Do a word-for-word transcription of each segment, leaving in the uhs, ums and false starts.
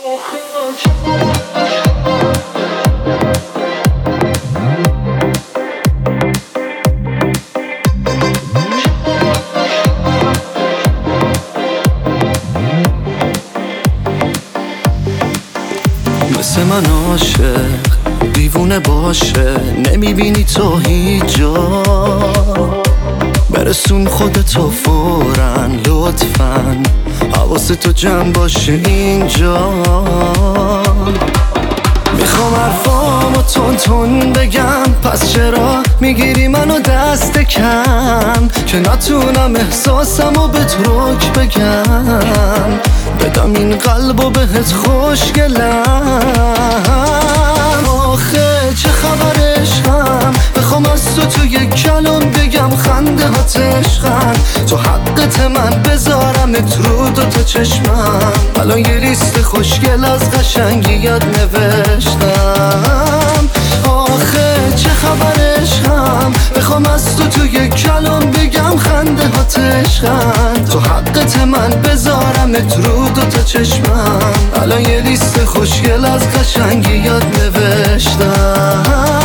مثل من عاشق دیوونه باشه، نمیبینی تو هیچ جا، برسون خودتو فوراً لطفاً، حواستو جمع باشه اینجا. میخوام حرفامو تون تون بگم، پس چرا میگیری منو دست کم که نتونم احساسمو بهت رک بگم، بدم این قلبو بهت خوشگلم. آخه چه خبر عشقم، بخوام از تو تو یک کلام بگم خنده ها عشقم، تو حقت من بذارمت رو دوتا چشمم. الان یه لیست خوشگل از قشنگیات نوشتم. آخه چه خبر عشقم، بخوام از تو تو یک کلام بگم خنده ها عشقم، تو حقت من بذارمت رو دوتا چشمم. الان یه لیست خوشگل از قشنگیات نوشتم.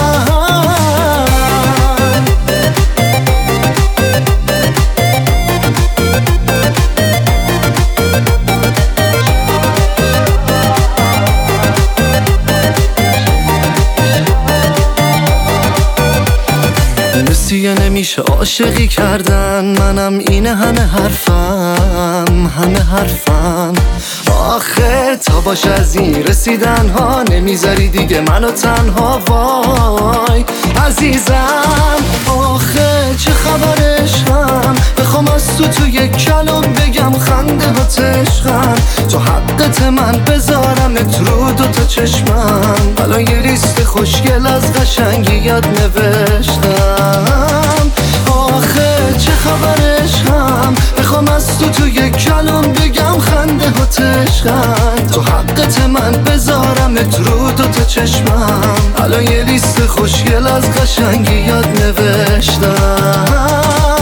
نسیه نمیشه عاشقی کردن، منم اینه همه حرفم همه حرفم. آخه تا باش از این رسیدن ها، نمیذاری دیگه منو تنها، وای عزیزم. آخه چه خبر عشقم، بخوام از تو تو یک کلام بگم خنده ها عشقم، تو حقت من بذارمت رو دوتا چشمم. الان یه لیست خوشگل از قشنگیات نوشتم. آخه چه خبر عشقم، بخوام از تو تو یک کلام بگم خنده ها عشقم، تو حقت من بذارمت رو دوتا چشمم. الان یه لیست خوشگل از قشنگیات نوشتم.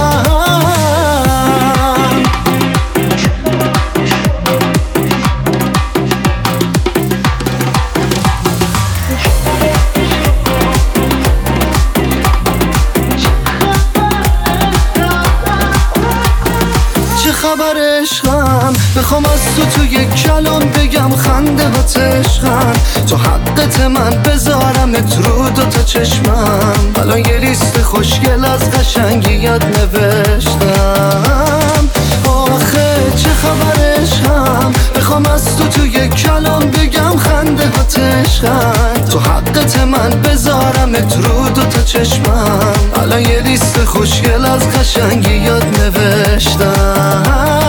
خبر عشقم، بخوام از تو تو یک کلام بگم خنده ها عشقم، تو حقت من بذارمت رو دوتا چشمم. الان یه لیست خوشگل از قشنگیات نوشتم. آخه چه خبر عشقم، بخوام از تو تو یک کلام بگم خنده ها عشقم، تو حقت من بذارمت رو دوتا چشمم. الان یه لیست خوشگل از قشنگیات نوشتم.